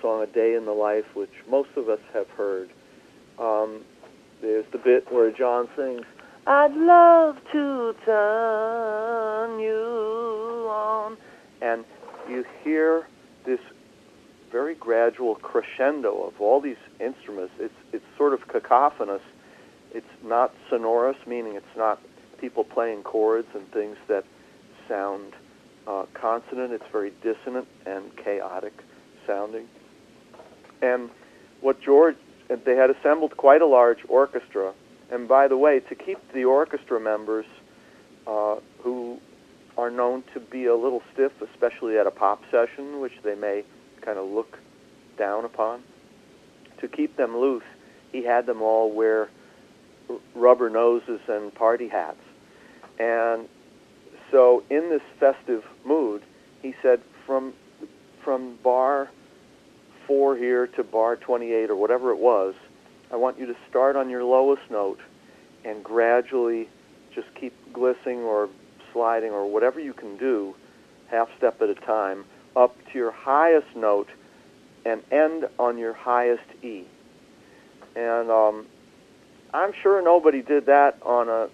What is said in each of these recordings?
song "A Day in the Life," which most of us have heard. There's the bit where John sings, "I'd love to turn you on," and you hear this very gradual crescendo of all these instruments. It's sort of cacophonous. It's not sonorous, meaning it's not people playing chords and things that sound consonant. It's very dissonant and chaotic sounding. And what George, they had assembled quite a large orchestra. And by the way, to keep the orchestra members who are known to be a little stiff, especially at a pop session, which they may kind of look down upon, to keep them loose, he had them all wear rubber noses and party hats. And so in this festive mood, he said, from bar 4 here to bar 28 or whatever it was, I want you to start on your lowest note and gradually just keep glissing or sliding or whatever you can do, half step at a time, up to your highest note and end on your highest E. And I'm sure nobody did that on a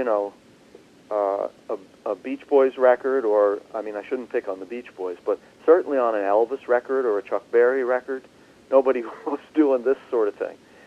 Beach Boys record, or, I mean, I shouldn't pick on the Beach Boys, but certainly on an Elvis record or a Chuck Berry record, nobody was doing this sort of thing.